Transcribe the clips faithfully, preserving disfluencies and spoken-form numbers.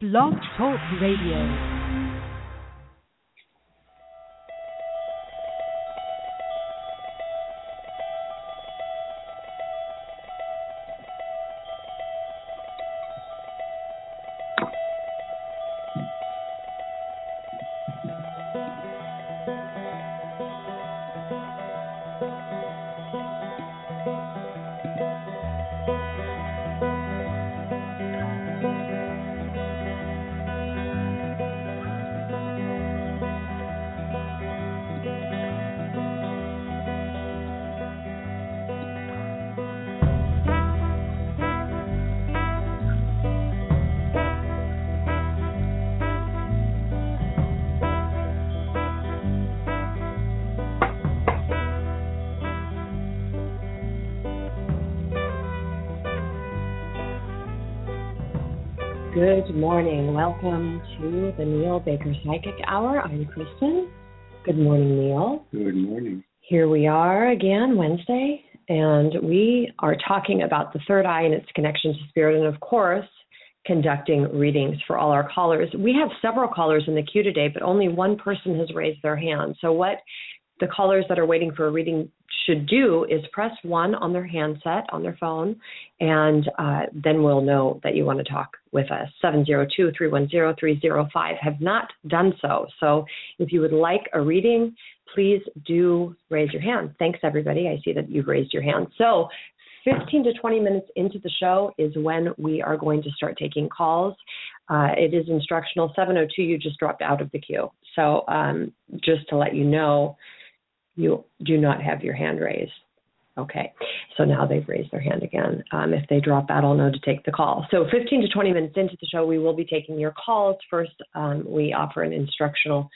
Blog Talk Radio. Good morning. Welcome to the Neil Baker Psychic Hour. I'm Kristen. Good morning, Neil. Good morning. Here we are again, Wednesday, and we are talking about the third eye and its connection to spirit, and of course, conducting readings for all our callers. We have several callers in the queue today, but only one person has raised their hand. So what the callers that are waiting for a reading should do is press one on their handset, on their phone, and uh, then we'll know that you want to talk with us. seven zero two, three one zero, three zero five have not done so. So if you would like a reading, please do raise your hand. Thanks, everybody. I see that you've raised your hand. So fifteen to twenty minutes into the show is when we are going to start taking calls. Uh, it is instructional. seven oh two, you just dropped out of the queue. So um, just to let you know, you do not have your hand raised. Okay, so now they've raised their hand again. Um, if they drop out, I'll know to take the call. So fifteen to twenty minutes into the show, we will be taking your calls. First, um, we offer an instructional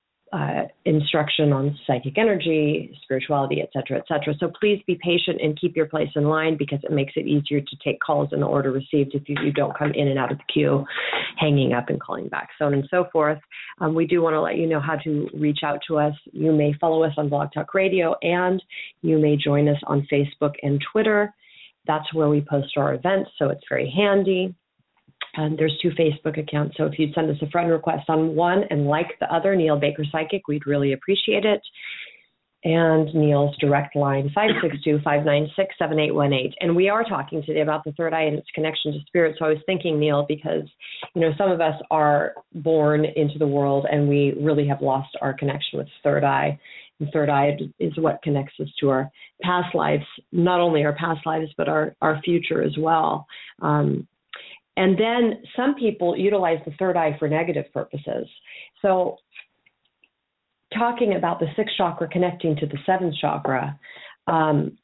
uh, instruction on psychic energy, spirituality, et cetera, et cetera. So please be patient and keep your place in line because it makes it easier to take calls in the order received if you, you don't come in and out of the queue, hanging up and calling back, so on and so forth. Um, we do want to let you know how to reach out to us. You may follow us on Blog Talk Radio, and you may join us on Facebook and Twitter. That's where we post our events, so it's very handy. And there's two Facebook accounts, so if you'd send us a friend request on one and like the other, Neil Baker Psychic, we'd really appreciate it. And Neil's direct line, five six two, five nine six, seven eight one eight. And we are talking today about the third eye and its connection to spirit. So I was thinking, Neil, because, you know, some of us are born into the world and we really have lost our connection with third eye. And third eye is what connects us to our past lives, not only our past lives, but our, our future as well. Um, and then some people utilize the third eye for negative purposes. So talking about the sixth chakra connecting to the seventh chakra, um,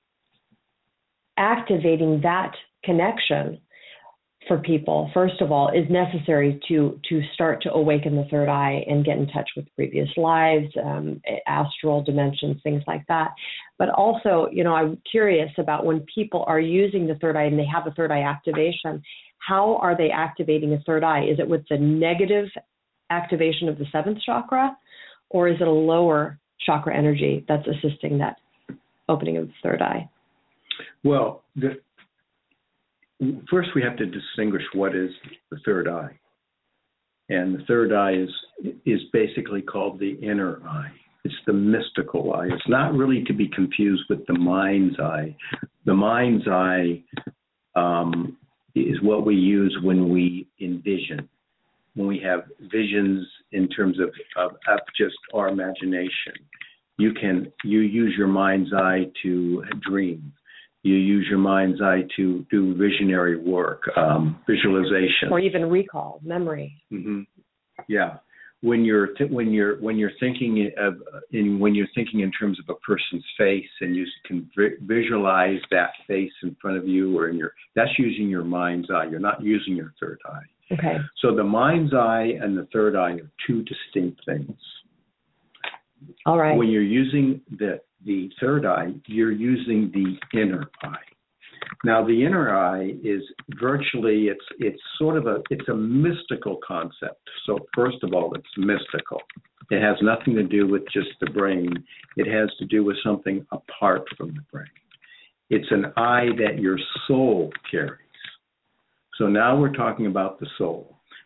activating that connection for people, first of all, is necessary to to start to awaken the third eye and get in touch with previous lives, um, astral dimensions, things like that. But also, you know, I'm curious about when people are using the third eye and they have a third eye activation, how are they activating a third eye? Is it with the negative activation of the seventh chakra? Or is it a lower chakra energy that's assisting that opening of the third eye? Well, the, first we have to distinguish what is the third eye. And the third eye is is basically called the inner eye. It's the mystical eye. It's not really to be confused with the mind's eye. The mind's eye um, is what we use when we envision, when we have visions in terms of, of, of just our imagination. You can you use your mind's eye to dream. You use your mind's eye to do visionary work, um, visualization, or even recall, memory. Mm-hmm. Yeah, when you're th- when you're when you're thinking of in when you're thinking in terms of a person's face, and you can vi- visualize that face in front of you, or in your that's using your mind's eye. You're not using your third eye. Okay. So the mind's eye and the third eye are two distinct things. All right. When you're using the the third eye, you're using the inner eye. Now, the inner eye is virtually, it's it's sort of a, it's a mystical concept. So first of all, it's mystical. It has nothing to do with just the brain. It has to do with something apart from the brain. It's an eye that your soul carries. So now we're talking about the soul.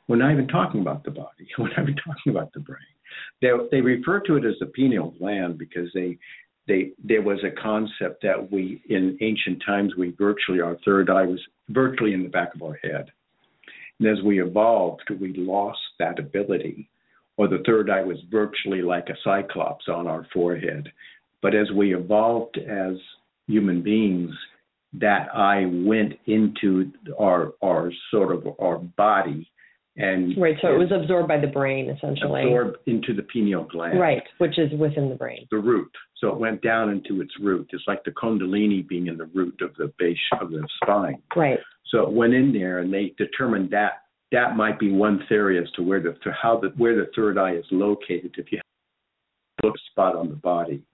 we're not even talking about the body. We're not even talking about the brain. They, they refer to it as the pineal gland because they, they, there was a concept that we, in ancient times, we virtually, our third eye was virtually in the back of our head. And as we evolved, we lost that ability, or the third eye was virtually like a cyclops on our forehead. But as we evolved as human beings, that eye went into our, our sort of our body. And right, so it was absorbed by the brain, essentially. Absorbed into the pineal gland. Right, which is within the brain. The root. So it went down into its root. It's like the kundalini being in the root of the base of the spine. Right. So it went in there, and they determined that that might be one theory as to where the to how the where the third eye is located if you have a look spot on the body.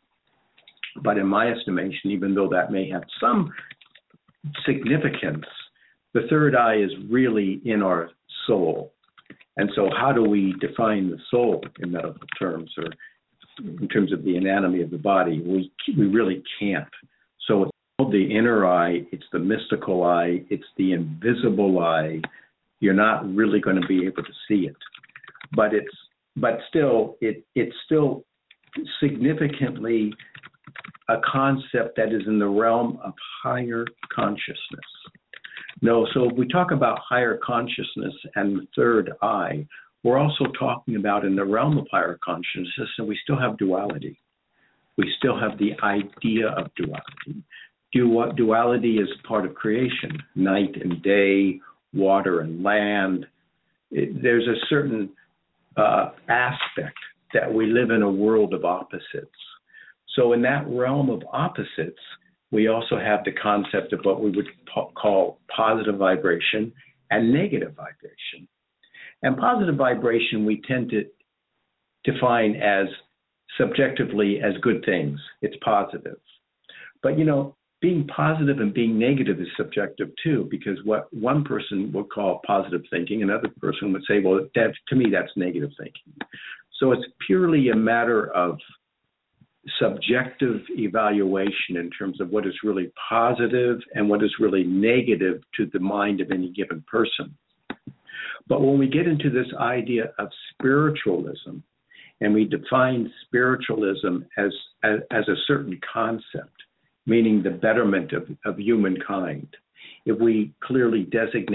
But in my estimation, even though that may have some significance, the third eye is really in our soul. And so how do we define the soul in medical terms or in terms of the anatomy of the body? We we really can't. So it's called the inner eye, it's the mystical eye, it's the invisible eye. You're not really going to be able to see it. But it's but still it it's still significantly a concept that is in the realm of higher consciousness. No, so if we talk about higher consciousness and the third eye, we're also talking about in the realm of higher consciousness, and we still have duality. We still have the idea of duality. Du- duality is part of creation, night and day, water and land. It, there's a certain uh, aspect that we live in a world of opposites. So in that realm of opposites, we also have the concept of what we would po- call positive vibration and negative vibration. And positive vibration we tend to define as subjectively as good things. It's positive. But, you know, being positive and being negative is subjective too, because what one person would call positive thinking, another person would say, well, that, to me, that's negative thinking. So it's purely a matter of subjective evaluation in terms of what is really positive and what is really negative to the mind of any given person. But when we get into this idea of spiritualism, and we define spiritualism as, as, as a certain concept, meaning the betterment of, of humankind, if we clearly designate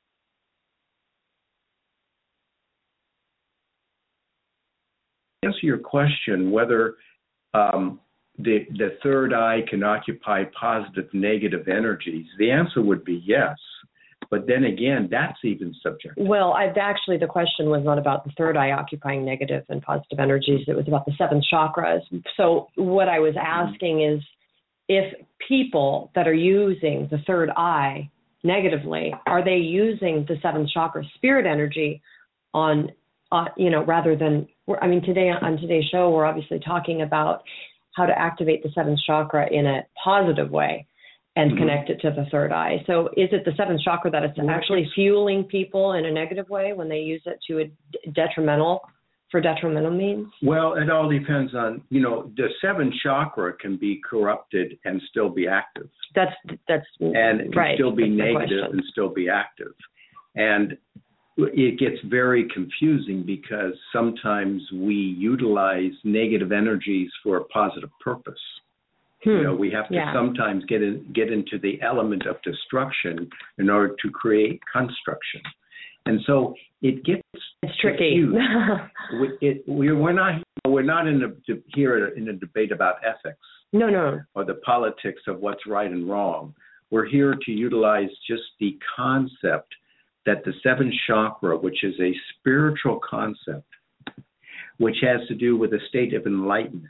answer your question whether um, the, the third eye can occupy positive, negative energies, the answer would be yes. But then again, that's even subjective. Well, I've actually, the question was not about the third eye occupying negative and positive energies. It was about the seven chakras. So what I was asking mm-hmm. is, if people that are using the third eye negatively, are they using the seventh chakra spirit energy on, uh, you know, rather than, I mean, today on today's show, we're obviously talking about how to activate the seventh chakra in a positive way and mm-hmm. connect it to the third eye. So is it the seventh chakra that it's actually fueling people in a negative way when they use it to a detrimental, for detrimental means? Well, it all depends on, you know, the seventh chakra can be corrupted and still be active. That's, that's and it can right. still be that's negative and still be active. And it gets very confusing because sometimes we utilize negative energies for a positive purpose. Hmm. You know, we have to yeah. sometimes get in, get into the element of destruction in order to create construction. And so it gets it's tricky. we, it, we, we're not we're not in a, here in a debate about ethics. No, no. Or the politics of what's right and wrong. We're here to utilize just the concept that the seventh chakra, which is a spiritual concept, which has to do with a state of enlightenment,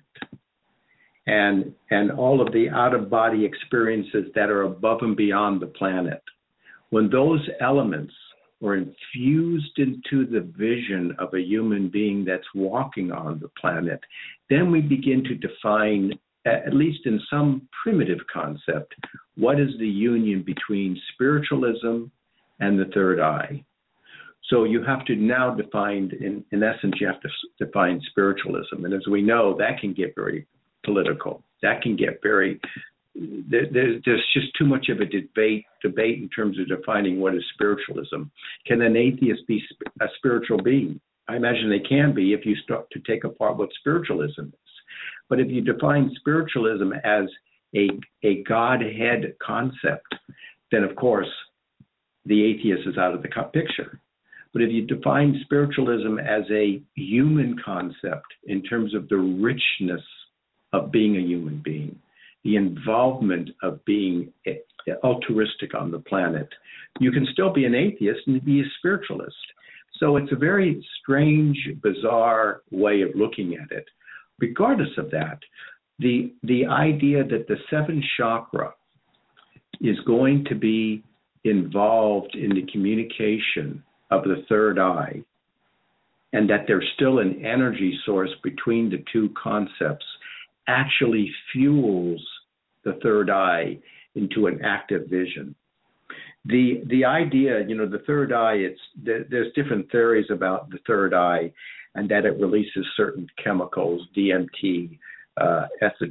and and all of the out-of-body experiences that are above and beyond the planet. When those elements are infused into the vision of a human being that's walking on the planet, then we begin to define, at least in some primitive concept, what is the union between spiritualism and the third eye. So you have to now define, in, in essence, you have to define spiritualism. And as we know, that can get very political. That can get very there, there's, there's just too much of a debate debate in terms of defining what is spiritualism. Can an atheist be a spiritual being? I imagine they can be if you start to take apart what spiritualism is. But if you define spiritualism as a, a Godhead concept, then of course the atheist is out of the picture. But if you define spiritualism as a human concept in terms of the richness of being a human being, the involvement of being altruistic on the planet, you can still be an atheist and be a spiritualist. So it's a very strange, bizarre way of looking at it. Regardless of that, the the idea that the seventh chakra is going to be involved in the communication of the third eye, and that there's still an energy source between the two concepts, actually fuels the third eye into an active vision. The the idea, you know, the third eye, it's there's different theories about the third eye, and that it releases certain chemicals, D M T, uh,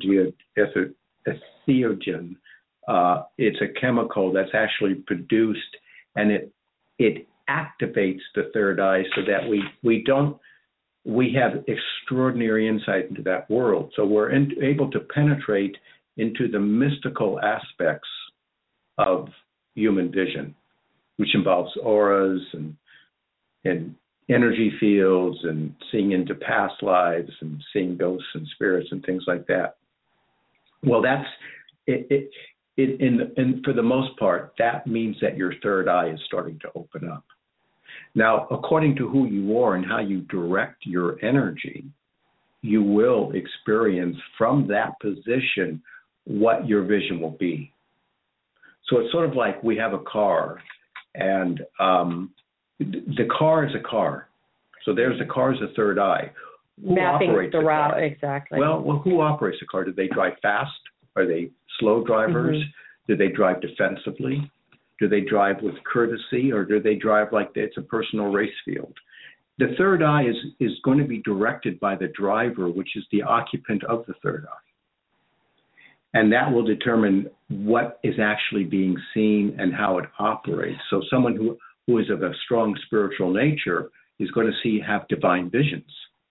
entheogen. Uh, it's a chemical that's actually produced, and it it activates the third eye so that we we don't we have extraordinary insight into that world. So we're in, able to penetrate into the mystical aspects of human vision, which involves auras and and energy fields and seeing into past lives and seeing ghosts and spirits and things like that. Well, that's it. it, it in, in for the most part, that means that your third eye is starting to open up. Now, according to who you are and how you direct your energy, you will experience from that position what your vision will be. So it's sort of like we have a car, and um, the car is a car. So there's the car is a third eye. Who Mapping operates the route, car? exactly. Well, well, who operates the car? Do they drive fast? Are they slow drivers? Mm-hmm. Do they drive defensively? Do they drive with courtesy, or do they drive like it's a personal race field? The third eye is, is going to be directed by the driver, which is the occupant of the third eye. And that will determine what is actually being seen and how it operates. So someone who, who is of a strong spiritual nature is going to see have divine visions.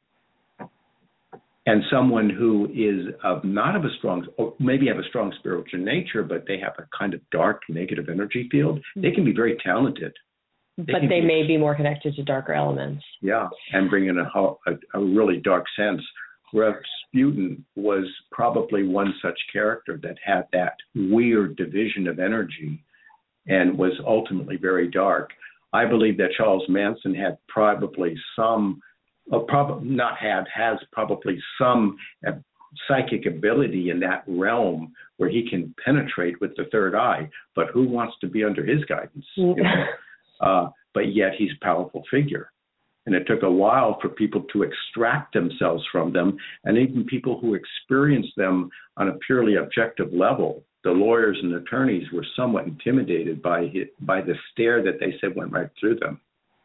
And someone who is of not of a strong, or maybe have a strong spiritual nature, but they have a kind of dark negative energy field, they can be very talented. They but they be, may be more connected to darker elements. Yeah, and bring in a, a, a really dark sense. Rasputin was probably one such character that had that weird division of energy and was ultimately very dark. I believe that Charles Manson had probably some, uh, prob- not had, has probably some uh, psychic ability in that realm where he can penetrate with the third eye, but who wants to be under his guidance? You know? uh, but yet he's a powerful figure. And it took a while for people to extract themselves from them, and even people who experienced them on a purely objective level, the lawyers and attorneys were somewhat intimidated by his, by the stare that they said went right through them.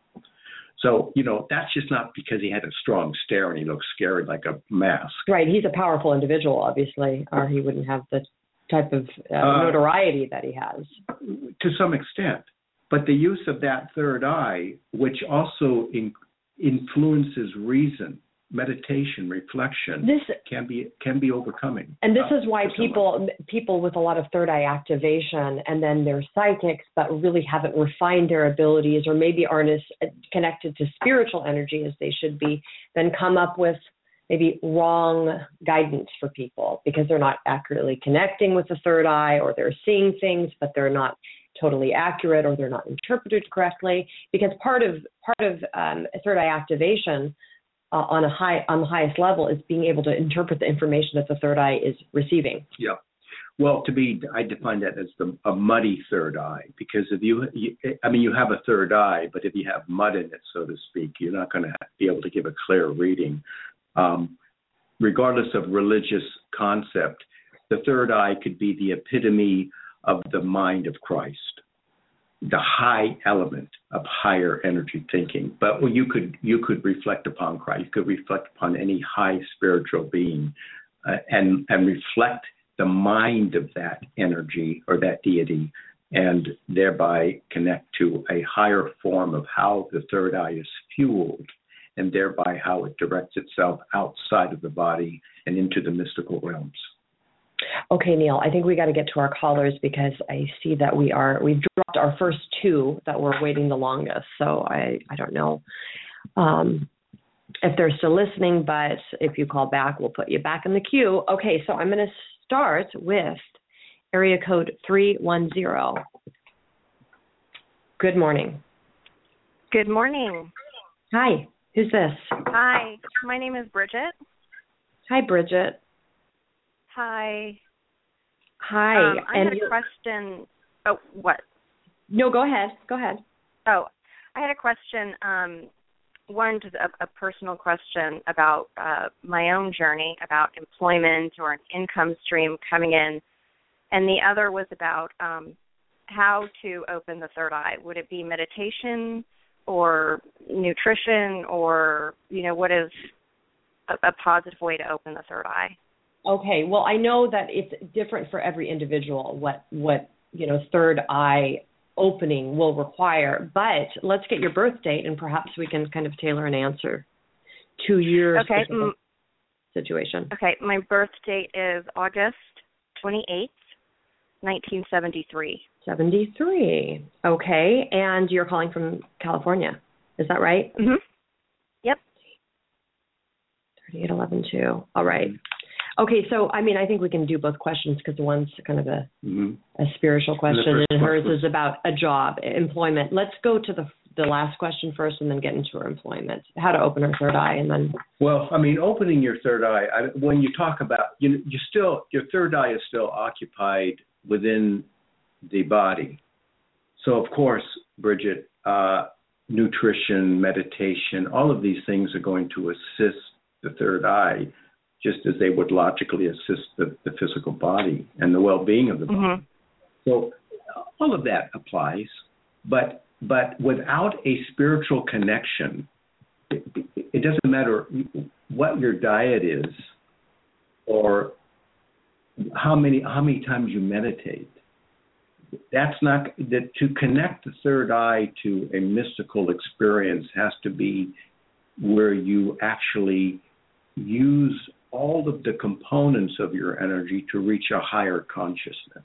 So, you know, that's just not because he had a strong stare and he looked scary like a mask. Right. He's a powerful individual, obviously, or he wouldn't have the type of uh, uh, notoriety that he has. To some extent. But the use of that third eye, which also in, influences reason, meditation, reflection, this, can be can be overcoming. And this uh, is why people people with a lot of third eye activation, and then they're psychics, but really haven't refined their abilities, or maybe aren't as connected to spiritual energy as they should be, then come up with maybe wrong guidance for people because they're not accurately connecting with the third eye, or they're seeing things, but they're not totally accurate, or they're not interpreted correctly. Because part of part of um, third eye activation uh, on a high on the highest level is being able to interpret the information that the third eye is receiving. Yeah. Well, to be, I define that as the, a muddy third eye, because if you, you, I mean, you have a third eye, but if you have mud in it, so to speak, you're not going to be able to give a clear reading. Um, regardless of religious concept, the third eye could be the epitome of the mind of Christ, the high element of higher energy thinking. But well, you could you could reflect upon Christ, you could reflect upon any high spiritual being, uh, and and reflect the mind of that energy or that deity, and thereby connect to a higher form of how the third eye is fueled, and thereby how it directs itself outside of the body and into the mystical realms. Okay, Neil, I think we got to get to our callers because I see that we are, we've dropped our first two that were waiting the longest. So I, I don't know um, if they're still listening, but if you call back, we'll put you back in the queue. Okay, so I'm going to start with area code three one zero. Good morning. Good morning. Hi, who's this? Hi, my name is Bridget. Hi, Bridget. Hi. Hi. Um, I and had a question. Oh, what? No, go ahead. Go ahead. Oh, I had a question. Um, one, just a, a personal question about uh, my own journey, about employment or an income stream coming in, and the other was about um, how to open the third eye. Would it be meditation or nutrition, or, you know, what is a, a positive way to open the third eye? Okay, well, I know that it's different for every individual what, what you know, third eye opening will require, but let's get your birth date and perhaps we can kind of tailor an answer to your okay. mm, situation. Okay, my birth date is August twenty-eighth, nineteen seventy-three. seventy-three, okay, and you're calling from California, is that right? Mm-hmm. Yep. thirty-eight eleven two, all right. Okay, so, I mean, I think we can do both questions because one's kind of a Mm-hmm. a spiritual question and, and hers question. is about a job, employment. Let's go to the the last question first and then get into her employment, how to open her third eye, and then... Well, I mean, opening your third eye, I, when you talk about, you, you still, your third eye is still occupied within the body. So, of course, Bridget, uh, nutrition, meditation, all of these things are going to assist the third eye, just as they would logically assist the, the physical body and the well-being of the body. Mm-hmm. So all of that applies, but but without a spiritual connection, it, it doesn't matter what your diet is or how many how many times you meditate. That's not that to connect the third eye to a mystical experience has to be where you actually use all of the components of your energy to reach a higher consciousness.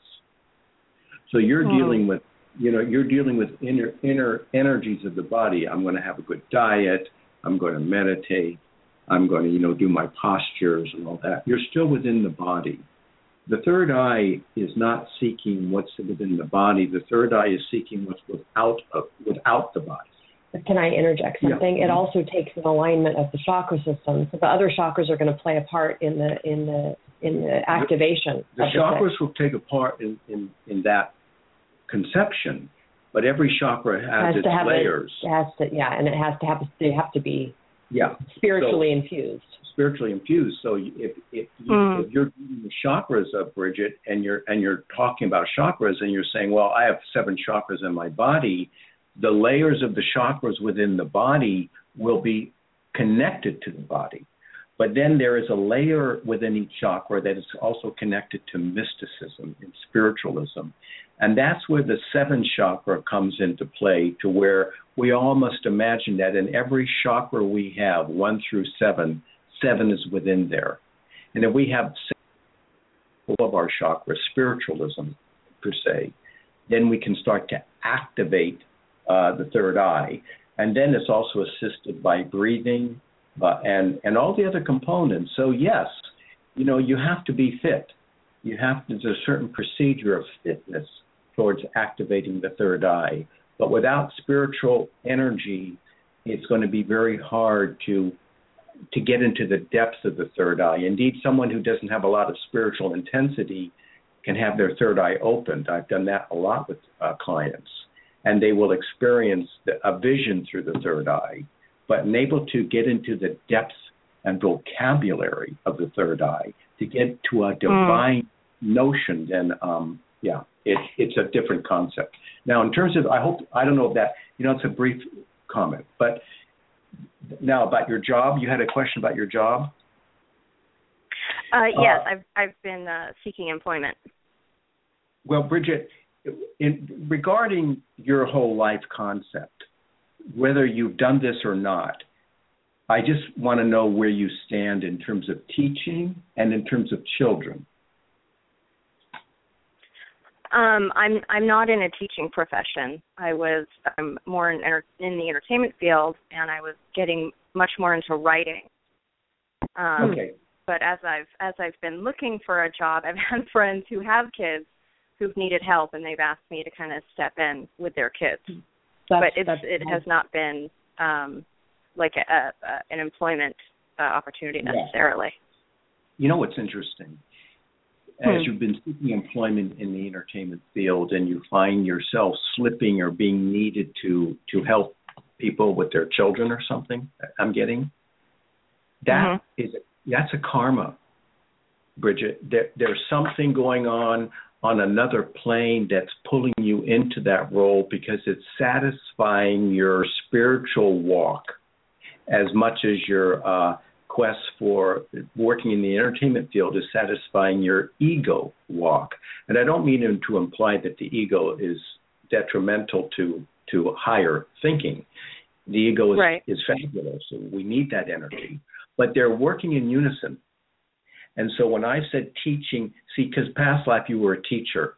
So you're mm. dealing with, you know, you're dealing with inner inner energies of the body. I'm going to have a good diet. I'm going to meditate. I'm going to, you know, do my postures and all that. You're still within the body. The third eye is not seeking what's within the body. The third eye is seeking what's without of, without the body. Can I interject something? Yeah. It also takes an alignment of the chakra system. So the other chakras are going to play a part in the in the in the activation. The, the of the chakras six. will take a part in, in, in that conception, but every chakra has, has its to have layers. It, it has to, yeah, and it has to have they have to be yeah spiritually so, infused. Spiritually infused. So if if, you, mm. if you're doing the chakras of Bridget, and you're and you're talking about chakras, and you're saying, well, I have seven chakras in my body. The layers of the chakras within the body will be connected to the body. But then there is a layer within each chakra that is also connected to mysticism and spiritualism. And that's where the seventh chakra comes into play, to where we all must imagine that in every chakra we have, one through seven, seven is within there. And if we have seven of our chakras, spiritualism per se, then we can start to activate Uh, the third eye. And then it's also assisted by breathing uh, and, and all the other components. So yes, you know, you have to be fit. You have to, there's a certain procedure of fitness towards activating the third eye. But without spiritual energy, it's going to be very hard to to get into the depths of the third eye. Indeed, someone who doesn't have a lot of spiritual intensity can have their third eye opened. I've done that a lot with uh, clients. And they will experience the, a vision through the third eye, but able to get into the depth and vocabulary of the third eye, to get to a divine mm. notion, then, um, yeah, it, it's a different concept. Now, in terms of, I hope, I don't know if that, you know, it's a brief comment, but now about your job, you had a question about your job? Uh, yes, uh, I've I've been uh, seeking employment. Well, Bridget, in, regarding your whole life concept, whether you've done this or not, I just want to know where you stand in terms of teaching and in terms of children. Um, I'm I'm not in a teaching profession. I was um, more in, in the entertainment field, and I was getting much more into writing. Um, okay. But as I've as I've been looking for a job, I've had friends who have kids who've needed help, and they've asked me to kind of step in with their kids. That's, but it's, that's it has not been um, like a, a, an employment uh, opportunity necessarily. Yeah. You know what's interesting? As hmm. you've been seeking employment in the entertainment field and you find yourself slipping or being needed to, to help people with their children or something, I'm getting, that mm-hmm. is that's a karma, Bridget. There, there's something going on on another plane that's pulling you into that role because it's satisfying your spiritual walk as much as your uh, quest for working in the entertainment field is satisfying your ego walk. And I don't mean to imply that the ego is detrimental to, to higher thinking. The ego is, right. is fabulous, and we need that energy. But they're working in unison. And so when I said teaching, see, because past life you were a teacher,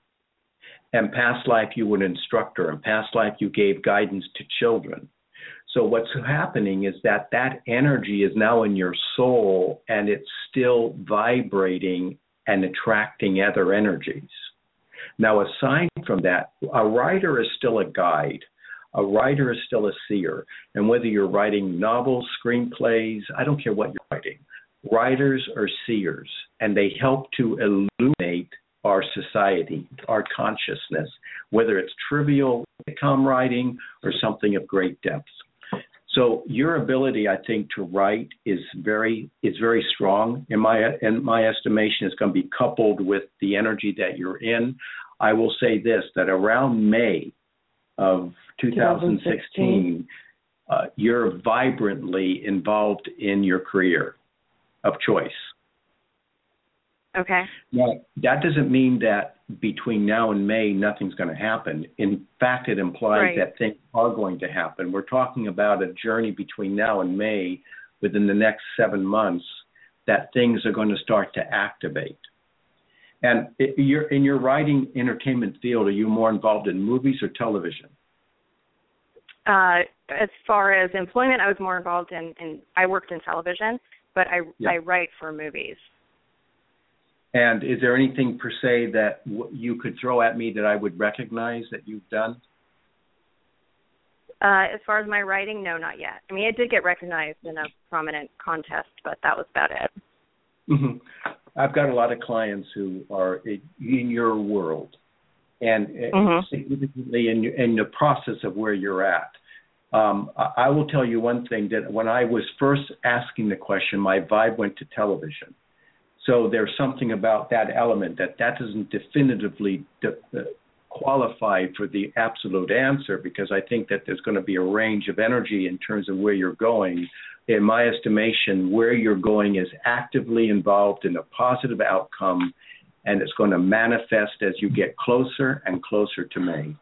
and past life you were an instructor, and past life you gave guidance to children. So what's happening is that that energy is now in your soul, and it's still vibrating and attracting other energies. Now, aside from that, a writer is still a guide. A writer is still a seer. And whether you're writing novels, screenplays, I don't care what you're writing, writers are seers, and they help to illuminate our society, our consciousness, whether it's trivial sitcom writing or something of great depth. So your ability, I think, to write is very is very strong. In my in my estimation, it's going to be coupled with the energy that you're in. I will say this, that around May of two thousand sixteen, uh, you're vibrantly involved in your career of choice. Okay. Now, that doesn't mean that between now and May, nothing's going to happen. In fact, it implies right. that things are going to happen. We're talking about a journey between now and May, within the next seven months, that things are going to start to activate. And it, you're, in your writing entertainment field, are you more involved in movies or television? Uh, as far as employment, I was more involved in, in I worked in television, but I, yeah. I write for movies. And is there anything per se that w- you could throw at me that I would recognize that you've done? Uh, as far as my writing, no, not yet. I mean, it did get recognized in a prominent contest, but that was about it. Mm-hmm. I've got a lot of clients who are in your world and mm-hmm. significantly in, in the process of where you're at. Um, I will tell you one thing, that when I was first asking the question, my vibe went to television. So there's something about that element that that doesn't definitively de- uh, qualify for the absolute answer, because I think that there's going to be a range of energy in terms of where you're going. In my estimation, where you're going is actively involved in a positive outcome, and it's going to manifest as you get closer and closer to May.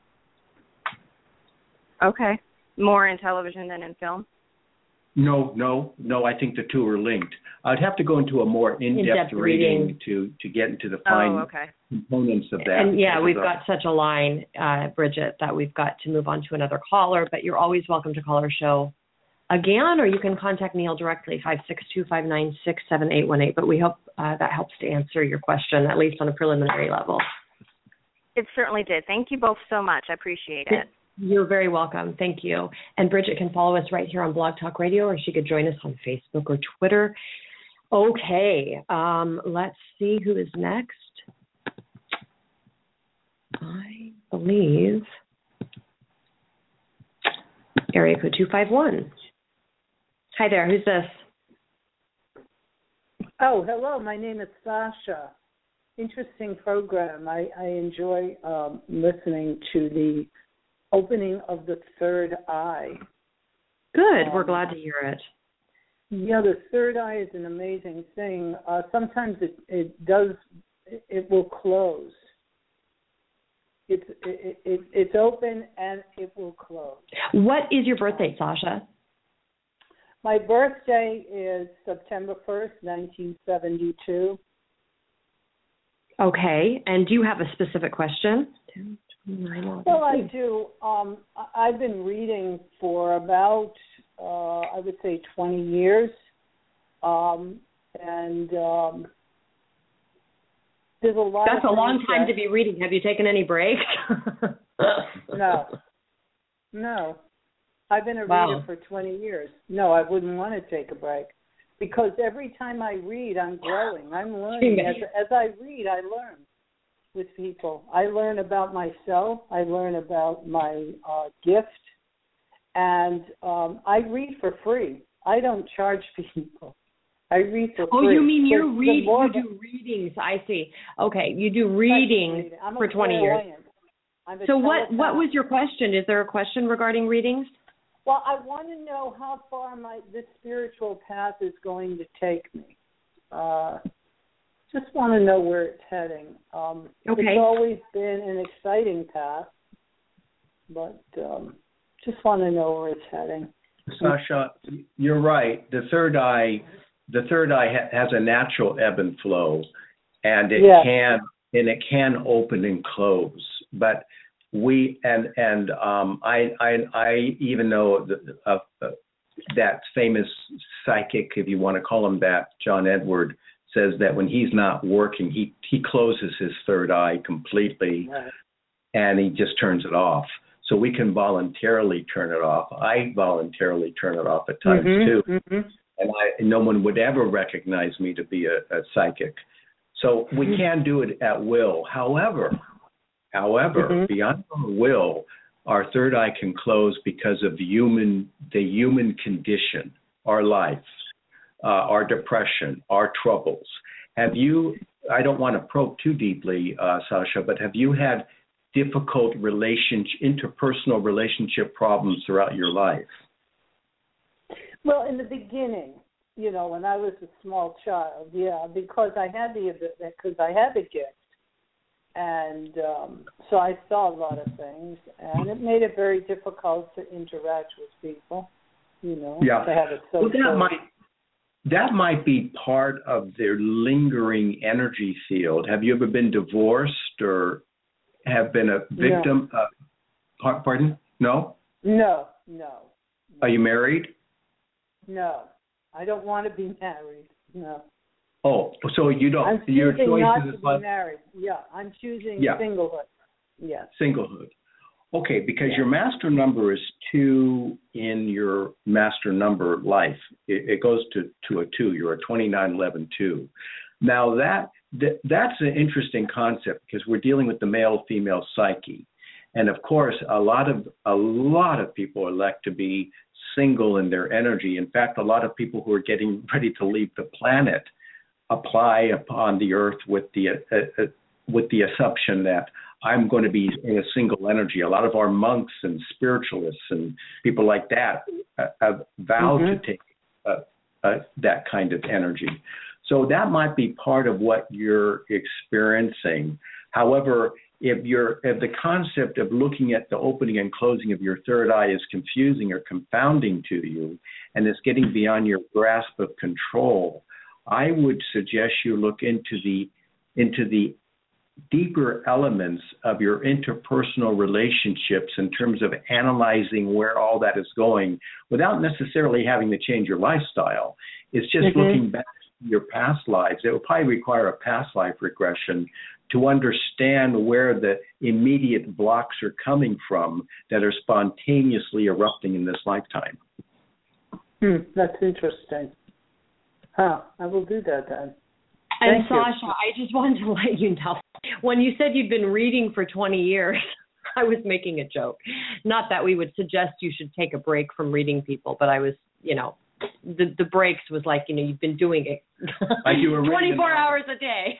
Okay. More in television than in film? No, no, no. I think the two are linked. I'd have to go into a more in-depth, in-depth reading, reading to, to get into the fine oh, okay. components of that. And yeah, we've got such a line, uh, Bridget, that we've got to move on to another caller, but you're always welcome to call our show again, or you can contact Neil directly, five six two, five nine six, seven eight one eight. But we hope uh, that helps to answer your question, at least on a preliminary level. It certainly did. Thank you both so much. I appreciate it. You're very welcome. Thank you. And Bridget can follow us right here on Blog Talk Radio, or she could join us on Facebook or Twitter. Okay, um, let's see who is next. I believe area code two five one. Hi there, who's this? Oh, hello, my name is Sasha. Interesting program. I, I enjoy um, listening to the opening of the third eye. Good. Um, We're glad to hear it. Yeah, the third eye is an amazing thing. Uh, sometimes it, it does, it, it will close. It's it, it, it's open and it will close. What is your birthday, Sasha? My birthday is September first, nineteen seventy-two. Okay, and do you have a specific question? Well, I do. Um, I've been reading for about, uh, I would say, twenty years. Um, and um, there's a lot That's of a long time that, to be reading. Have you taken any breaks? No. No. I've been a Wow. reader for twenty years. No, I wouldn't want to take a break. Because every time I read, I'm growing. I'm learning. As, as I read, I learn with people. I learn about myself. I learn about my uh, gift. And um, I read for free. I don't charge people. I read for Oh, free. you mean So you're the read, more you do readings. I see. Okay, you do readings I'm a for twenty years. clairvoyant. I'm a So what, telepath. what was your question? Is there a question regarding readings? Well, I want to know how far my this spiritual path is going to take me. Uh, just want to know where it's heading. Um, Okay. It's always been an exciting path, but um, just want to know where it's heading. Sasha, you're right. The third eye, the third eye ha- has a natural ebb and flow, and it Yeah. can and it can open and close. But we and and um, I I I even know the, uh, uh, that famous psychic, if you want to call him that, John Edward, says that when he's not working, he he closes his third eye completely, Right. and he just turns it off. So we can voluntarily turn it off. I voluntarily turn it off at times Mhm, too, mhm. and I, no one would ever recognize me to be a, a psychic. So we can do it at will. However, however, Mhm. beyond our will, our third eye can close because of human, the human condition, our life, uh, our depression, our troubles. Have you? I don't want to probe too deeply, uh, Sasha, but have you had difficult relationship, interpersonal relationship problems throughout your life? Well, in the beginning, you know, when I was a small child, yeah, because I had the because I had the gift, and um, so I saw a lot of things, and it made it very difficult to interact with people. You know, Yeah. to have a social. Well, that might that might be part of their lingering energy field. Have you ever been divorced or have been a victim? No. Uh, pardon? No. No, no. Are you married? No, I don't want to be married. No. Oh, so you don't. I'm Your choosing choice not is to be like married. Yeah, I'm choosing Yeah. singlehood. Yes. singlehood. Okay, because Yeah. your master number is two in your master number life. It, it goes to, to a two. You're a twenty-nine eleven two. Now that, that that's an interesting concept because we're dealing with the male-female psyche, and of course, a lot of a lot of people elect to be single in their energy. In fact, a lot of people who are getting ready to leave the planet apply upon the earth with the uh, uh, with the assumption that I'm going to be in a single energy. A lot of our monks and spiritualists and people like that uh, have vowed Mhm. to take uh, uh, that kind of energy. So that might be part of what you're experiencing. However, if you're if the concept of looking at the opening and closing of your third eye is confusing or confounding to you, and it's getting beyond your grasp of control, I would suggest you look into the into the deeper elements of your interpersonal relationships in terms of analyzing where all that is going without necessarily having to change your lifestyle. It's just Mhm. looking back at your past lives. It will probably require a past life regression to understand where the immediate blocks are coming from that are spontaneously erupting in this lifetime. Hmm, that's interesting. Huh, I will do that then. And Thank you. Sasha, I just wanted to let you know, when you said you'd been reading for twenty years, I was making a joke. Not that we would suggest you should take a break from reading people, but I was, you know, the the breaks was like, you know, you've been doing it Like you were reading twenty-four an- hours a day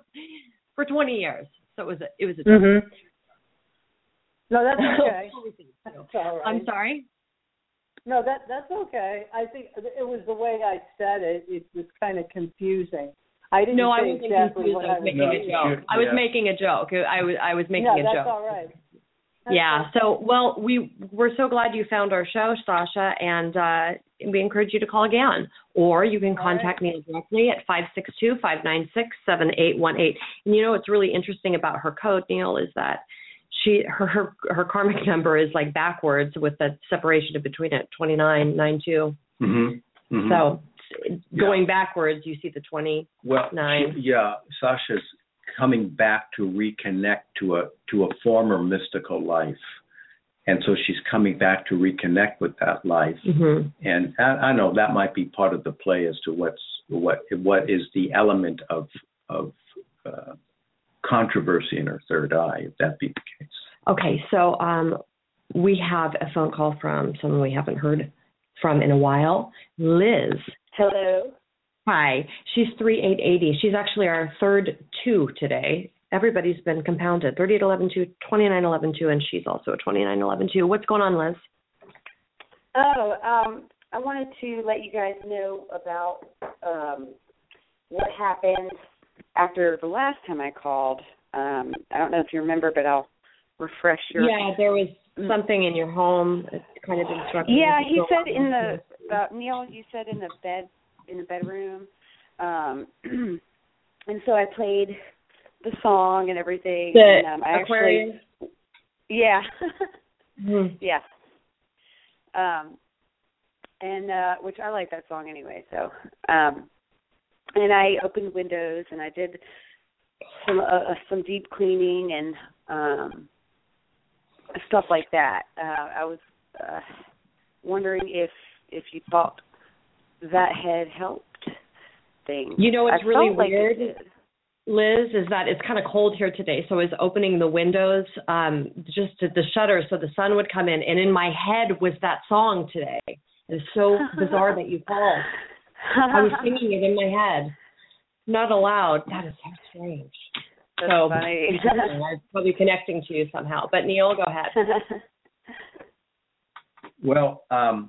for twenty years. So it was a, it was a joke. Mm-hmm. No, that's okay. That's all right. I'm sorry? No, that that's okay. I think it was the way I said it. It was kind of confusing. I didn't no, say I wasn't exactly confused. what I was I making no, a joke. you, I was yeah. making a joke. I was I was making no, a that's joke. all right. That's yeah. okay. So, well, we we're so glad you found our show, Sasha, and uh, we encourage you to call again, or you can contact right. me directly at five six two, five nine six, seven eight one eight. And you know what's really interesting about her code, Neil, is that she her her, her karmic number is like backwards with the separation between it, twenty-nine ninety-two. Mm-hmm. Mm-hmm. So going yeah. backwards, you see the twenty-nine. Well, she, yeah, Sasha's coming back to reconnect to a to a former mystical life, and so she's coming back to reconnect with that life. Mm-hmm. And I, I know that might be part of the play as to what's what what is the element of of uh, controversy in her third eye, if that be the case. Okay, so um, we have a phone call from someone we haven't heard from in a while, Liz. Hello. Hi. She's three eight eighty. She's actually our third two today. Everybody's been compounded. thirty-eight eleven two, twenty-nine eleven two, and she's also a twenty-nine eleven two. What's going on, Liz? Oh, um, I wanted to let you guys know about um, what happened after the last time I called. Um, I don't know if you remember, but I'll refresh your... Yeah, there was something in your home. It kind of disrupted. Yeah, he said in the... Uh, Neil, you said in the bed, in the bedroom. Um, and so I played the song and everything. The and, um, I Aquarius? Actually, yeah. Mm-hmm. Yeah. Um, and uh, which I like that song anyway. So, um, and I opened windows and I did some uh, some deep cleaning and um, stuff like that. Uh, I was uh, wondering if if you thought that had helped things. You know what's I really felt like weird, it did. Liz, is that it's kind of cold here today, so I was opening the windows, um, just to the shutters so the sun would come in, and in my head was that song today. It's so bizarre that you called. I was singing it in my head. Not allowed. That is so strange. That's so funny. I'm probably connecting to you somehow. But Neil, go ahead. Well, um,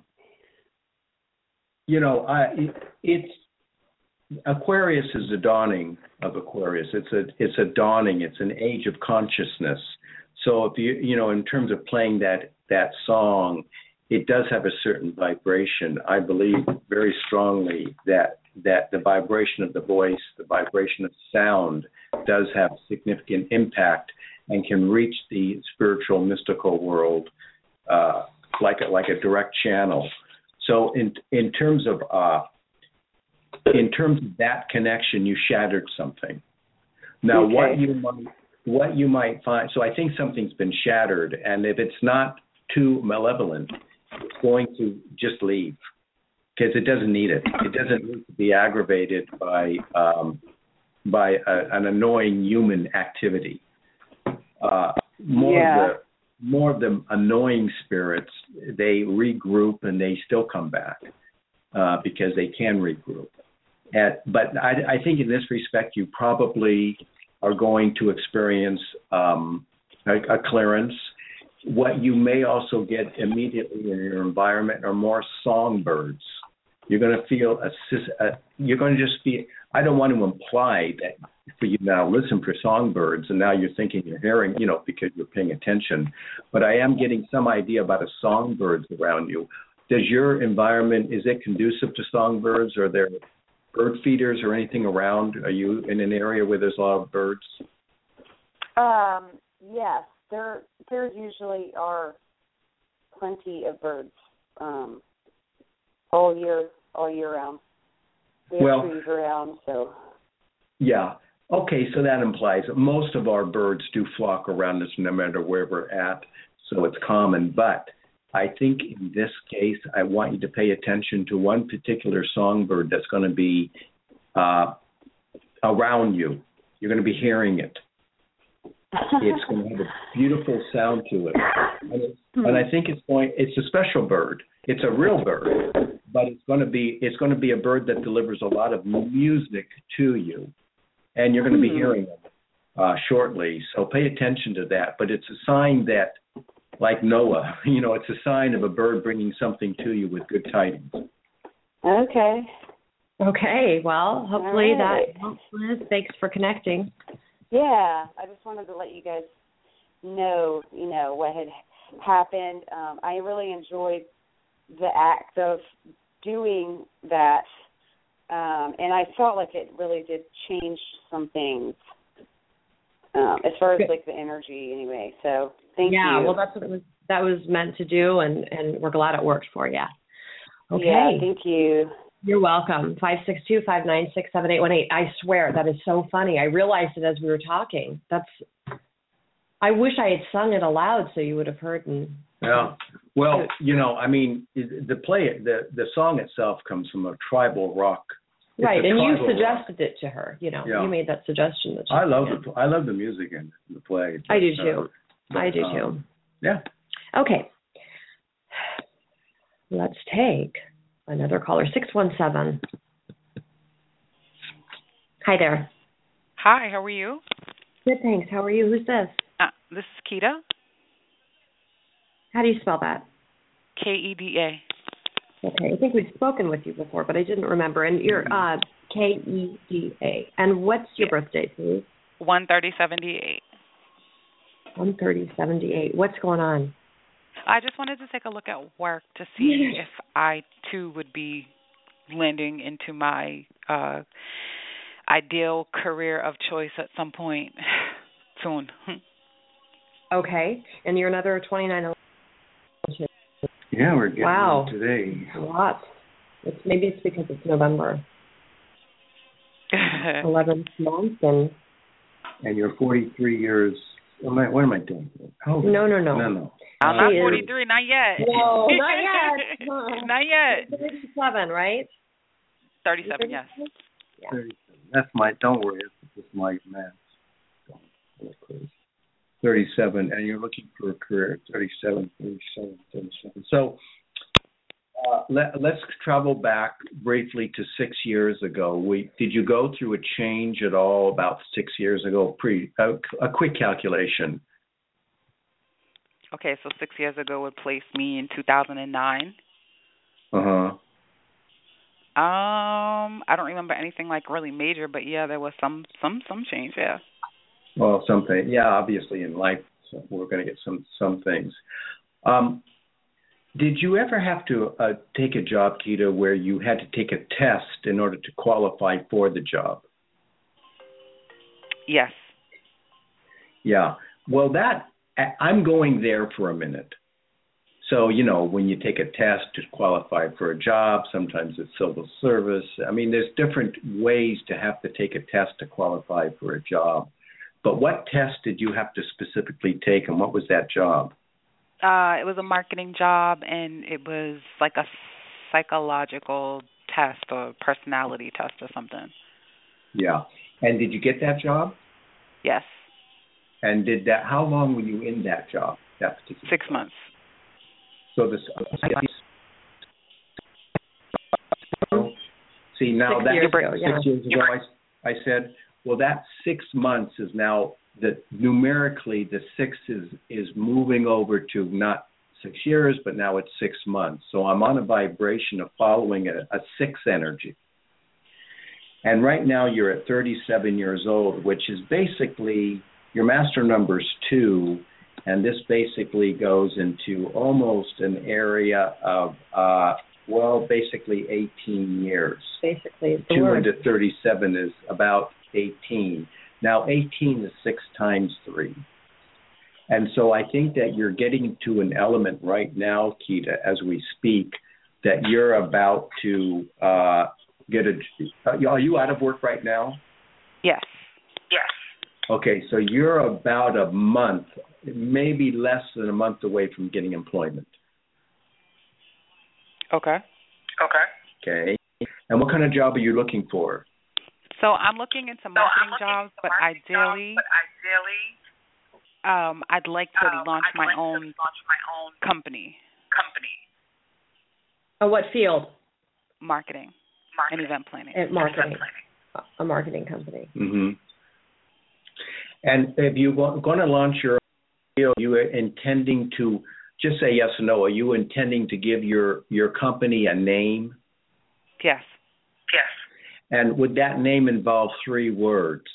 you know, I it's Aquarius is the dawning of Aquarius. It's a it's a dawning. It's an age of consciousness. So if you you know, in terms of playing that that song, it does have a certain vibration. I believe very strongly that that the vibration of the voice, the vibration of sound, does have significant impact and can reach the spiritual, mystical world uh, like a, like a direct channel. So in in terms of uh, in terms of that connection, you shattered something. Now, okay. what you might what you might find. So I think something's been shattered, and if it's not too malevolent, it's going to just leave because it doesn't need it. It doesn't need to be aggravated by um, by a, an annoying human activity. Uh, more yeah. of the more of the annoying spirits, they regroup and they still come back uh, because they can regroup. At, but I, I think in this respect, you probably are going to experience um, a, a clearance. What you may also get immediately in your environment are more songbirds. You're going to feel a, a you're going to just be. I don't want to imply that for you now listen for songbirds and now you're thinking you're hearing, you know, because you're paying attention. But I am getting some idea about a songbirds around you. Does your environment, is it conducive to songbirds? Are there bird feeders or anything around? Are you in an area where there's a lot of birds? Um, yes, there there usually are plenty of birds um, all year all year round. We have well, trees around, so. Yeah. Okay, so that implies that most of our birds do flock around us no matter where we're at, so it's common. But I think in this case, I want you to pay attention to one particular songbird that's going to be uh, around you. You're going to be hearing it. It's going to have a beautiful sound to it. And, it's, and I think it's going, it's a special bird. It's a real bird, but it's going to be, it's going to be a bird that delivers a lot of music to you. And you're going to be hearing it uh, shortly. So pay attention to that. But it's a sign that like Noah. You know, it's a sign of a bird bringing something to you with good tidings. Okay. Okay. Well, hopefully right. that helps, Liz. Thanks for connecting. Yeah, I just wanted to let you guys know, you know, what had happened. Um, I really enjoyed the act of doing that, um, and I felt like it really did change some things um, as far as Good. like the energy, anyway. So thank yeah, you. Yeah, well, that's what it was. That was meant to do, and and we're glad it worked for you. Okay. Yeah, thank you. You're welcome. Five six two five nine six seven eight one eight. I swear that is so funny. I realized it as we were talking. That's. I wish I had sung it aloud so you would have heard. And yeah. Well, you know, I mean, the play, the the song itself comes from a tribal rock. It's right, and you suggested rock. it to her. You know, yeah. you made that suggestion. That I love the I love the music in the play. But, I do too. Uh, but, I do um, too. Yeah. Okay. Let's take another caller. Six one seven. Hi there. Hi, how are you? Good, thanks. How are you? Who's this? Uh, this is Keita. How do you spell that? K E D A. Okay, I think we've spoken with you before, but I didn't remember. And you're uh, K E D A. And what's your yeah. birthday, please? one thirty seventy-eight. one thirty seventy-eight. What's going on? I just wanted to take a look at work to see if I, too, would be landing into my uh, ideal career of choice at some point soon. Okay. And you're another twenty-nine. Yeah, we're getting wow. today. Lots. It's, maybe it's because it's November. eleventh month. And and you're forty-three years. Am I, what am I doing? Oh, no, no, no. No, no. I'm not forty-three, not yet. No, not yet. Not yet. thirty-seven, right? thirty-seven, yes. Yeah. thirty-seven. That's my, don't worry, it's just my math. thirty-seven, and you're looking for a career, thirty-seven, thirty-seven, thirty-seven. So uh, let, let's travel back briefly to six years ago. We, did you go through a change at all about six years ago? Pre, a, a quick calculation. Okay, so six years ago would place me in two thousand nine. Uh-huh. Um, I don't remember anything like really major, but yeah, there was some some some change, yeah. Well, something, yeah, obviously in life so we're going to get some some things. Um, did you ever have to uh, take a job, Keita, where you had to take a test in order to qualify for the job? Yes. Yeah. Well, that I'm going there for a minute. So, you know, when you take a test to qualify for a job, sometimes it's civil service. I mean, there's different ways to have to take a test to qualify for a job. But what test did you have to specifically take, and what was that job? Uh, it was a marketing job, and it was like a psychological test or personality test or something. Yeah. And did you get that job? Yes. And did that? How long were you in that job? That particular Six job? months. So this. See now six that years six ago, yeah. years ago, I, I said, well, that six months is now that numerically the six is is moving over to not six years, but now it's six months. So I'm on a vibration of following a, a six energy. And right now you're at thirty-seven years old, which is basically your master number's two. And this basically goes into almost an area of, uh, well, basically eighteen years. Basically, two word. into thirty-seven is about eighteen. Now, eighteen is six times three. And so I think that you're getting to an element right now, Keita, as we speak, that you're about to uh, get a... Are you out of work right now? Yes. Yes. Okay, so you're about a month, maybe less than a month away from getting employment. Okay. Okay. Okay. And what kind of job are you looking for? So I'm looking into marketing so jobs, but marketing ideally, jobs, but ideally, um, I'd like to um, launch I'd my like own to launch my own company. Company. Oh, what field? Marketing, marketing. and event planning. At marketing. Event planning. A marketing company. Mm-hmm. And if you're going to launch your Are you intending to, just say yes or no, are you intending to give your, your company a name? Yes. Yes. And would that name involve three words?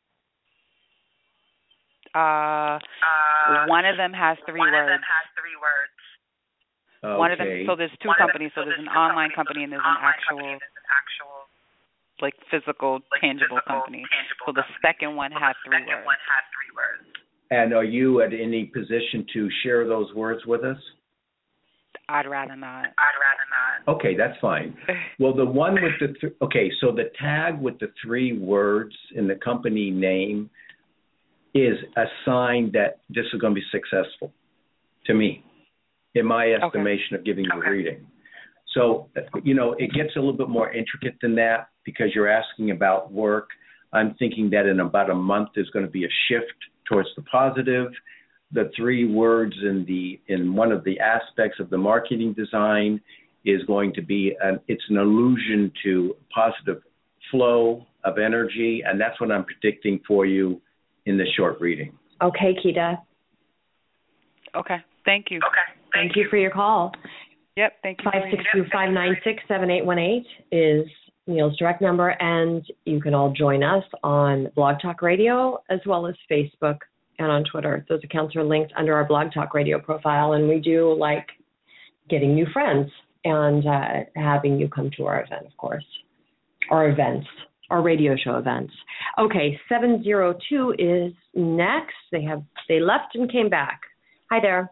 Uh, uh one of them has three one words. One of them has three words. Okay. One of them, so there's two one companies, them, so there's so an there's online company, company and there's an actual, company, and there's an actual like physical, like tangible physical, company. Tangible so the company. second one so has the three second words. one has three words. And are you at any position to share those words with us? I'd rather not. I'd rather not. Okay, that's fine. Well, the one with the, th- okay, so the tag with the three words in the company name is a sign that this is going to be successful, to me, in my estimation okay. of giving you okay. a reading. So, you know, it gets a little bit more intricate than that because you're asking about work. I'm thinking that in about a month there's going to be a shift towards the positive. The three words in the in one of the aspects of the marketing design is going to be an, it's an allusion to positive flow of energy, and that's what I'm predicting for you in the short reading. Okay, Keita. Okay. Thank you. Okay. Thank, Thank you for your call. Yep. Thank you. five six two, five nine six, seven eight one eight is Neil's direct number, and you can all join us on Blog Talk Radio as well as Facebook and on Twitter. Those accounts are linked under our Blog Talk Radio profile, and we do like getting new friends and uh, having you come to our event, of course, our events, our radio show events. Okay, seven zero two is next. They have they left and came back. Hi there.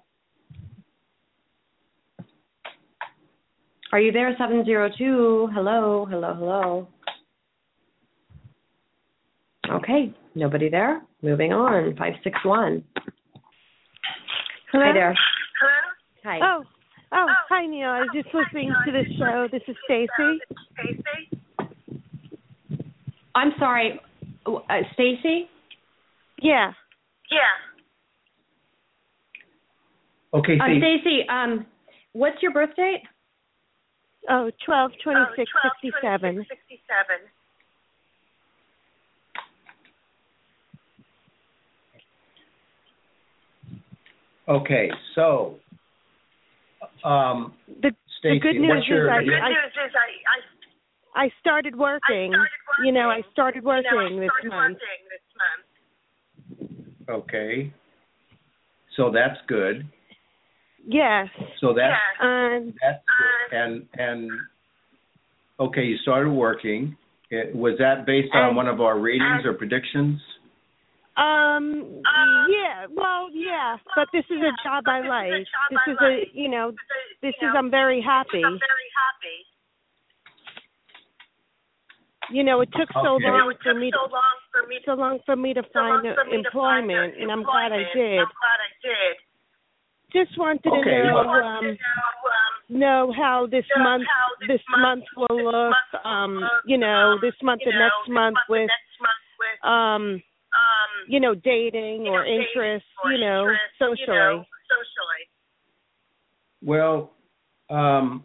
Are you there, seven zero two? Hello, hello, hello. Okay, nobody there. Moving on, five six one. Hello? Hi there. Hello? Hi. Oh, oh, hi, Neil. I was just listening to the show. This is Stacy. Stacy? I'm sorry, uh, Stacy? Yeah. Yeah. Okay, Uh, Stacey. Stacy, um, what's your birth date? Oh, twelve twenty-six sixty-seven. sixty-seven. Okay, so, um, The, Stacey, the good news what's your, is I, The good I, news is I, I, I started working. I started working. You know, I started working you know, I this started month. working this month. okay, so that's good. Yes. So that's, Yes. Um, that's good. And, and, okay, you started working. It, was that based on And- one of our readings or predictions? Um, yeah, well, yeah, but this is a job I like. This is a, you know, this is, I'm very happy. I'm very happy. You know, it took so Okay. long It for took me so to, long for me to so long for me to so long find for me to find employment, and I'm glad I employment, did. I'm glad I did. Just wanted Okay, to know, well- um, Know, um, know how this know month, how this month will this look. month will Um, look, you know, um, this month you and know, next this month month and with, next month with, um, um, you know, dating you or know, dating interests. or You know, interest, socially. You know, socially. Well, um,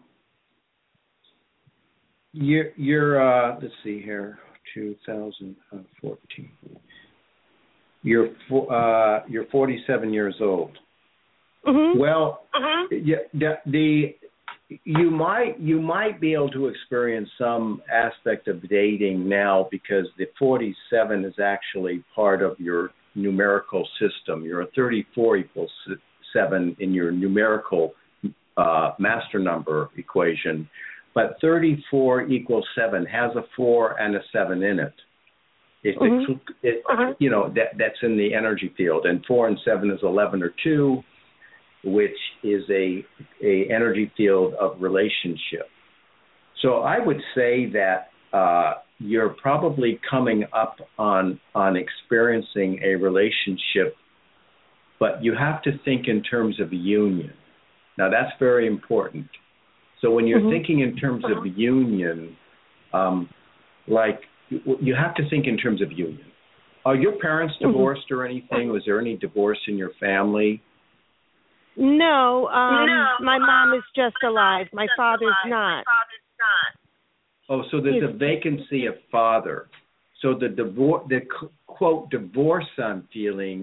you're, you're uh, let's see here, two thousand fourteen. You're fo- uh, you're forty-seven years old. Mm-hmm. Well, Mm-hmm. yeah, the, the you might you might be able to experience some aspect of dating now because the forty-seven is actually part of your numerical system. You're a thirty-four equals seven in your numerical uh, master number equation, but thirty-four equals seven has a four and a seven in it. If Mm-hmm. it, it Mm-hmm. you know that that's in the energy field, and four and seven is eleven or two, which is a a energy field of relationship. So I would say that uh, you're probably coming up on on experiencing a relationship, but you have to think in terms of a union. Now that's very important. So when you're Mm-hmm. thinking in terms of union, um, like you have to think in terms of union. Are your parents divorced mm-hmm. or anything? Was there any divorce in your family? No, um, no, my mom um, is just alive. My just father's alive. not. My father's not. Oh, so there's He's, a vacancy of father. So the divorce, the quote divorce I'm feeling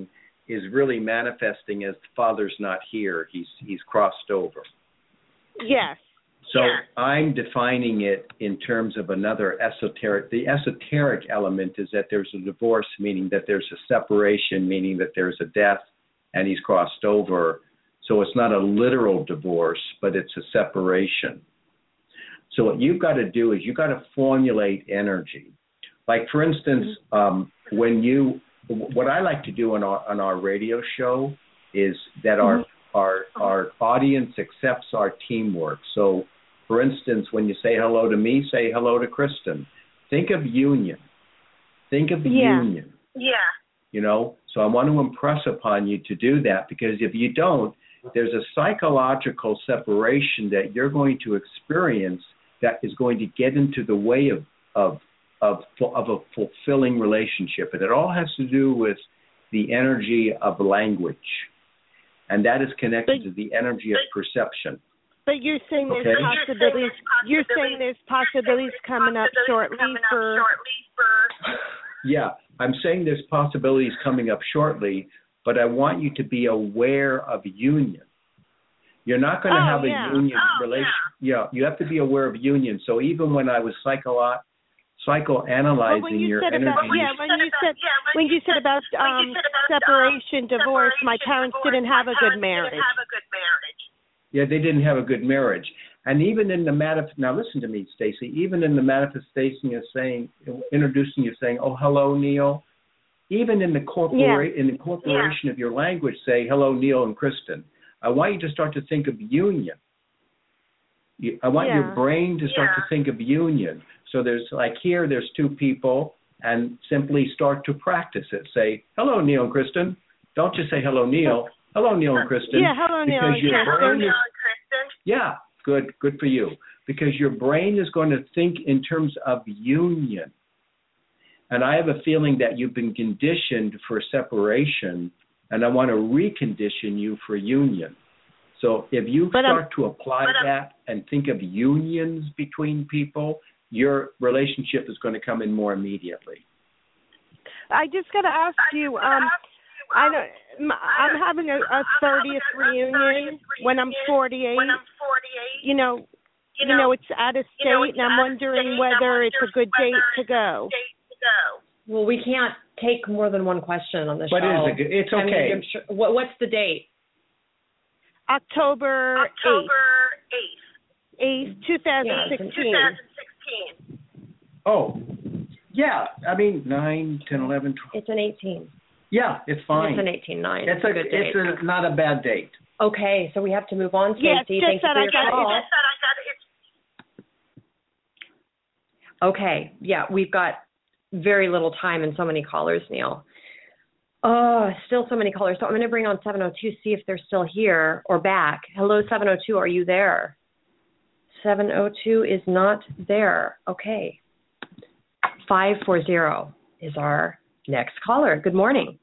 is really manifesting as the Father's not here. He's he's crossed over. Yes. So Yeah. I'm defining it in terms of another esoteric. The esoteric element is that there's a divorce, meaning that there's a separation, meaning that there's a death, and he's crossed over. So it's not a literal divorce, but it's a separation. So what you've got to do is you've got to formulate energy. Like, for instance, um, when you, what I like to do on our on our radio show is that our our our audience accepts our teamwork. So, for instance, when you say hello to me, say hello to Kristen. Think of union. Think of Yeah. union. Yeah. You know, so I want to impress upon you to do that, because if you don't, there's a psychological separation that you're going to experience that is going to get into the way of of of of a fulfilling relationship, and it all has to do with the energy of language, and that is connected But- to the energy of perception. But you're saying there's Okay. possibilities. You're saying there's possibilities coming up shortly for. Yeah, I'm saying there's possibilities coming up shortly, but I want you to be aware of union. You're not going to Oh, have a yeah. union Oh, relation. Yeah, you have to be aware of union. So even when I was psycho psychoanalyzing But when you your said energy, about yeah, when you said when you said about um separation, divorce, my parents didn't have a good marriage. yeah, they didn't have a good marriage. And even in the manif- now listen to me, Stacy. Even in the manifestation of saying, introducing you, saying, "Oh, hello, Neil." Even in the corpora- in the corporation of your language, say, "Hello, Neil and Kristen." I want you to start to think of union. You, I want Yeah. your brain to start Yeah. to think of union. So there's like here, there's two people, and simply start to practice it. Say, "Hello, Neil and Kristen." Don't just say, "Hello, Neil." Hello, Neil and Kristen. Yeah, hello, Neil because and your Kristen. brain is, yeah, good, good for you. Because your brain is going to think in terms of union. And I have a feeling that you've been conditioned for separation, and I want to recondition you for union. So if you But, um, start to apply but, um, that and think of unions between people, your relationship is going to come in more immediately. I just got to ask you. Um, I know m- I'm having a, a thirtieth reunion when I'm forty-eight. When I'm forty-eight, You know, you know, it's out of you know, state, it's and I'm out of wondering state, whether I'm it's a good wondering date whether to go. date to go. Well, we can't take more than one question on the But show. it is a good, it's I mean, okay. I'm sure, what, what's the date? October October eighth, eighth, two thousand Yeah, sixteen. twenty sixteen. Oh, yeah. I mean, nine, ten, eleven, twelve. It's an eighteen. Yeah, it's fine. It's an eighteen nine. It's It's a, a good date. it's a, not a bad date. Okay, so we have to move on, Stacey. Yes, just Thank you that for I your got it. call. Just that I got it. Okay, yeah, we've got very little time and so many callers, Neil. Oh, still so many callers. So I'm going to bring on seven oh two, see if they're still here or back. Hello, seven oh two, are you there? seven oh two is not there. Okay. five four zero is our next caller. Good morning.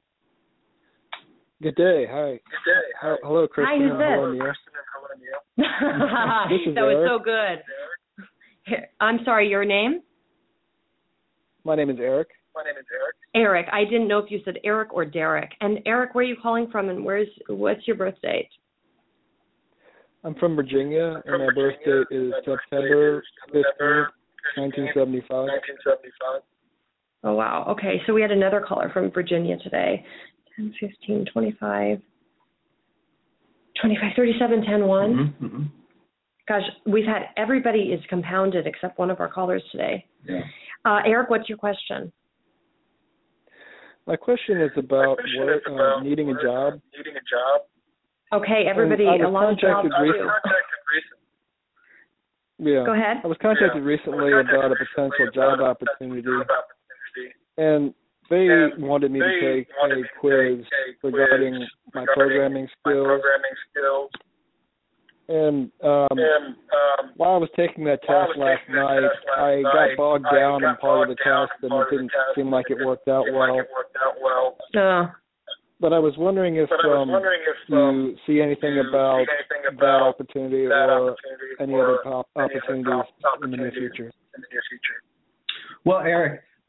Good day. Hi. Good day. Hi. Hello, Kristen. Hi, who's Hello, this? Neil. This is that was Eric. so good. I'm sorry, your name? My name is Eric. My name is Eric. Eric. I didn't know if you said Eric or Derek. And Eric, where are you calling from, and where's what's your birth date? I'm from Virginia, and my birth date is September fifteenth, nineteen seventy-five. nineteen seventy-five. Oh, wow. Okay, so we had another caller from Virginia today. ten, fifteen, twenty-five, twenty-five, thirty-seven, ten, one. Mm-hmm, mm-hmm. Gosh, we've had everybody is compounded except one of our callers today. Yeah. Uh, Eric, what's your question? My question is about question work, is about uh, needing a work, job. Needing a job. Okay, everybody, Um, I was a lot of jobs. contacted I was recently. contacted recently. Yeah. Go ahead. I was contacted Yeah. recently I was about a contacted potential recently job about a opportunity, job opportunity. and they And wanted me to they take wanted a me to quiz take a quiz regarding my regarding programming My skills. programming skills. And um, And um, while I was taking that while I test was last taking that night, test last I night, got bogged I down in got part of the bogged down test, in and part it of the didn't test, seem like it and worked out seemed well. like it worked out well. Uh, But I was wondering if, But I was um, wondering if um, you see anything you about see anything that about opportunity that or opportunity any or other pop- any other opportunities pop- in the near opportunities future. in the near future. Well, Eric,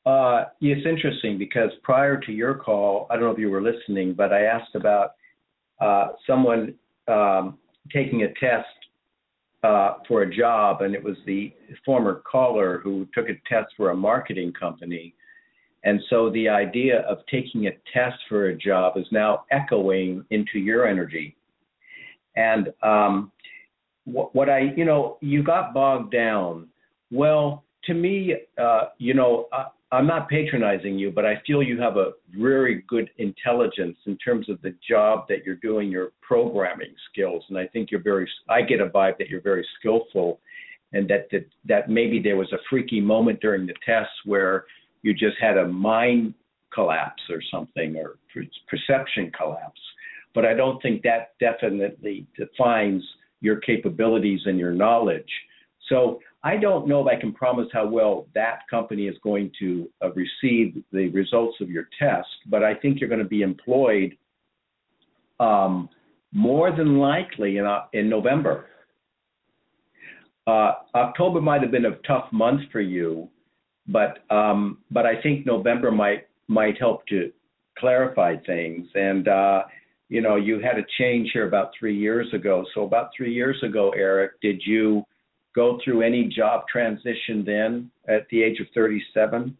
uh, it's interesting because prior to your call, I don't know if you were listening, but I asked about uh, someone um, taking a test uh, for a job, and it was the former caller who took a test for a marketing company. And so the idea of taking a test for a job is now echoing into your energy. And um, what, what I, you know, you got bogged down. Well, to me, uh, you know, I, I'm not patronizing you, but I feel you have a very good intelligence in terms of the job that you're doing, your programming skills. And I think you're very, I get a vibe that you're very skillful, and that, that, that maybe there was a freaky moment during the tests where you just had a mind collapse or something, or perception collapse. But I don't think that definitely defines your capabilities and your knowledge. So I don't know if I can promise how well that company is going to uh, receive the results of your test, but I think you're going to be employed um, more than likely in, uh, in November. Uh, October might have been a tough month for you, but um, but I think November might might help to clarify things. And uh, you know, you had a change here about three years ago. So about three years ago, Eric, did you go through any job transition then at the age of thirty-seven?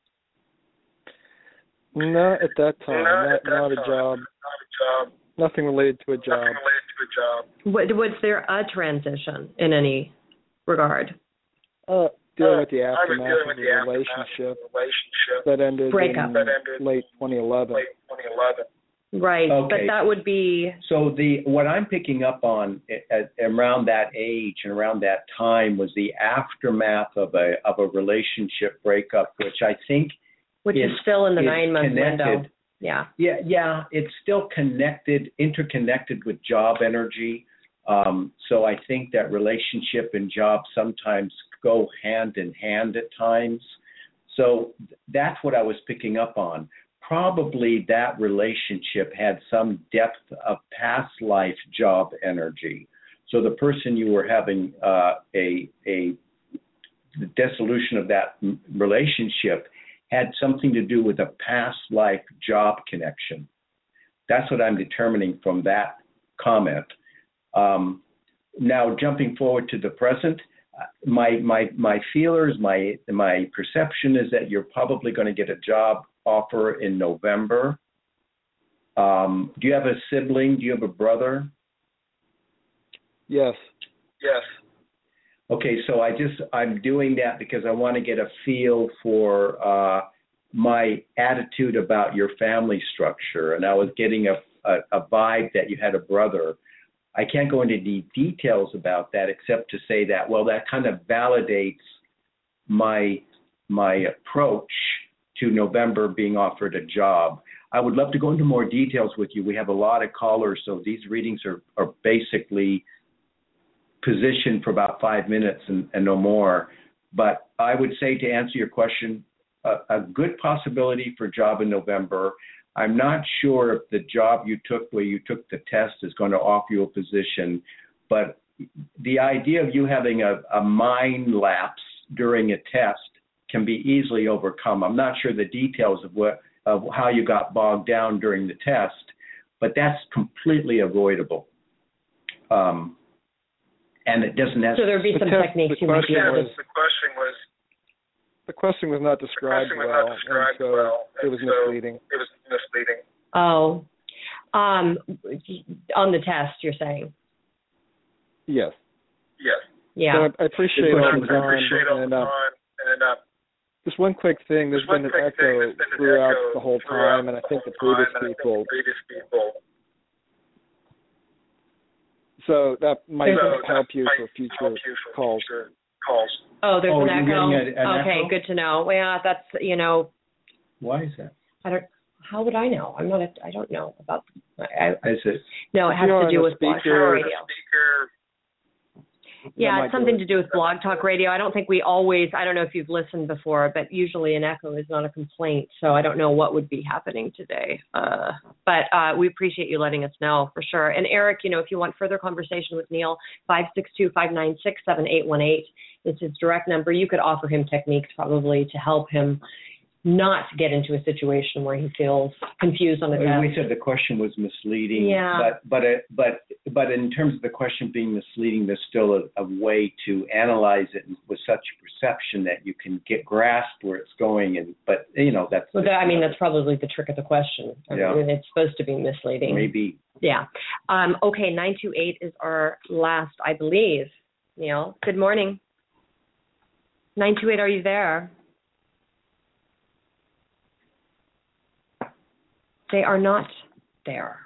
Not at that time. Not, not, at that not a time. job. Not a job. Nothing related to a job. Nothing related to a job. What, was there a transition in any regard? Uh, dealing Uh, with the I was aftermath dealing of with the the aftermath relationship of the relationship that ended Breakup. in that ended late twenty eleven. late twenty eleven. Right, Okay. but that would be So the what I'm picking up on at, at around that age and around that time was the aftermath of a of a relationship breakup, which I think which is, is still in the is nine month connected. window. Yeah. Yeah, yeah, it's still connected, interconnected with job energy. Um, so I think that relationship and job sometimes go hand in hand at times. So that's what I was picking up on. Probably that relationship had some depth of past life job energy. So the person you were having uh, a a the dissolution of that relationship had something to do with a past life job connection. That's what I'm determining from that comment. Um, now, jumping forward to the present, my my my feelers, my my perception is that you're probably going to get a job offer in November. Um, do you have a sibling? Do you have a brother? Yes. Yes. Okay, so I just I'm doing that because I want to get a feel for uh, my attitude about your family structure, and I was getting a, a a vibe that you had a brother. I can't go into the details about that except to say that, well, that kind of validates my my approach to November being offered a job. I would love to go into more details with you. We have a lot of callers, so these readings are, are basically positioned for about five minutes and, and no more. But I would say, to answer your question, a, a good possibility for job in November. I'm not sure if the job you took where you took the test is going to offer you a position, but the idea of you having a, a mind lapse during a test can be easily overcome. I'm not sure the details of what of how you got bogged down during the test, but that's completely avoidable. Um, and it doesn't have So there'd be The some test- techniques the you might be question able was- to. The question was The question was not the described question was well, not described and so well, it and was so misleading. It was misleading. Oh, um, on the test, you're saying? Yes. Yes. Yeah. So I, I appreciate Good all question. the I time. appreciate all the and, uh, time. And uh, just one quick thing. There's Just one been an quick thing, echo there's been an throughout echo the whole throughout time, and I the think whole the previous time, and I think people. the previous people. So that might So help that you might for future help you for calls. future calls. Oh, there's Oh, an you're echo. getting a- an okay, echo? good to know. Well, yeah, that's you know, Why is that? I don't. How would I know? I'm not. A, I don't know about. I, I, Is it? no, it If has you're to on do a with blog speaker- talk The radio. speaker. Yeah, might it's something do to do with blog talk radio. I don't think we always. I don't know if you've listened before, but usually an echo is not a complaint. So I don't know what would be happening today. Uh, but uh, we appreciate you letting us know for sure. And Eric, you know, if you want further conversation with Neil, five six two, five nine six, seven eight one eight is his direct number. You could offer him techniques probably to help him not get into a situation where he feels confused on the test. We said the question was misleading. Yeah. But but it, but but in terms of the question being misleading, there's still a, a way to analyze it with such perception that you can get grasp where it's going. And but you know that's. Well, that, I mean that's probably the trick of the question. I yeah. mean, it's supposed to be misleading. Maybe. Yeah. Um, okay. nine two eight is our last, I believe. Neil, good morning. nine two eight, are you there? They are not there.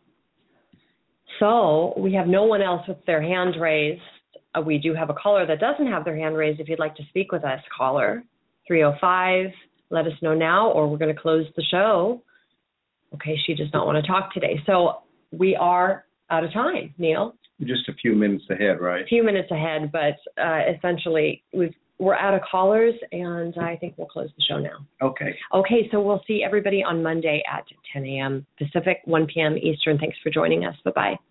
So we have no one else with their hand raised. Uh, we do have a caller that doesn't have their hand raised. If you'd like to speak with us, caller three oh five, let us know now, or we're going to close the show. Okay, she does not want to talk today. So we are out of time, Neil. Just a few minutes ahead, right? A few minutes ahead, but uh, essentially we've We're out of callers, and I think we'll close the show now. Okay. Okay, so we'll see everybody on Monday at ten a.m. Pacific, one p.m. Eastern. Thanks for joining us. Bye-bye.